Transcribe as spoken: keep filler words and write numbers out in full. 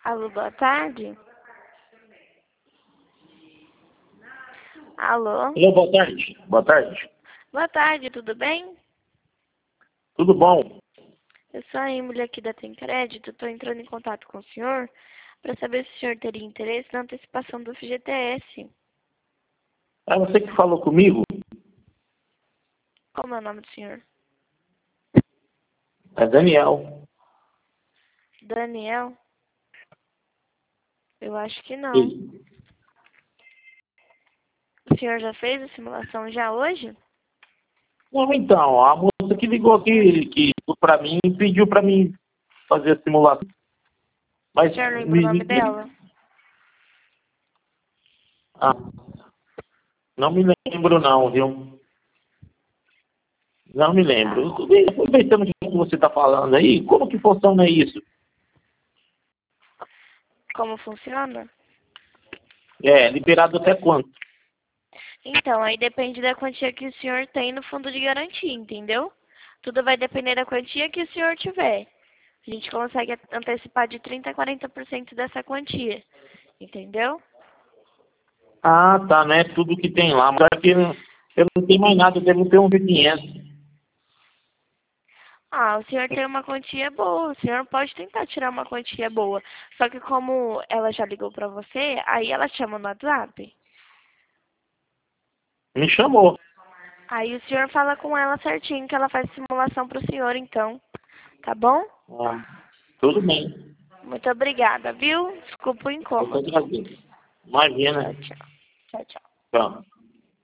Alô, boa tarde. Alô? Alô, boa tarde. Boa tarde. Boa tarde, tudo bem? Tudo bom? Eu sou a Emily aqui da Tem Crédito. Estou entrando em contato com o senhor para saber se o senhor teria interesse na antecipação do F G T S. É você que falou comigo? Como é o nome do senhor? É Daniel. Daniel? Eu acho que não. Sim. O senhor já fez a simulação já hoje? Não, então, a moça que ligou aqui que, para mim, pediu para mim fazer a simulação. Mas O senhor lembra o me, nome me- dela? ah, não me lembro não, viu? Não me lembro. Aproveitando que você está falando aí, como que funciona isso? Como funciona? É, liberado até quanto? Então, aí depende da quantia que o senhor tem no fundo de garantia, entendeu? Tudo vai depender da quantia que o senhor tiver. A gente consegue antecipar de trinta a quarenta por cento dessa quantia, entendeu? Ah, tá, né? Tudo que tem lá. Mas aqui não- eu não tenho mais nada, eu devo ter uns quinhentos. Ah, o senhor tem uma quantia boa, o senhor pode tentar tirar uma quantia boa. Só que como ela já ligou pra você, aí ela chama no WhatsApp. Me chamou. Aí o senhor fala com ela certinho que ela faz simulação pro senhor, então. Tá bom? Ah, tudo bem. Muito obrigada, viu? Desculpa o Eu que incômodo. agradeço. Imagina. Tchau, tchau. Tchau, tchau. Tchau.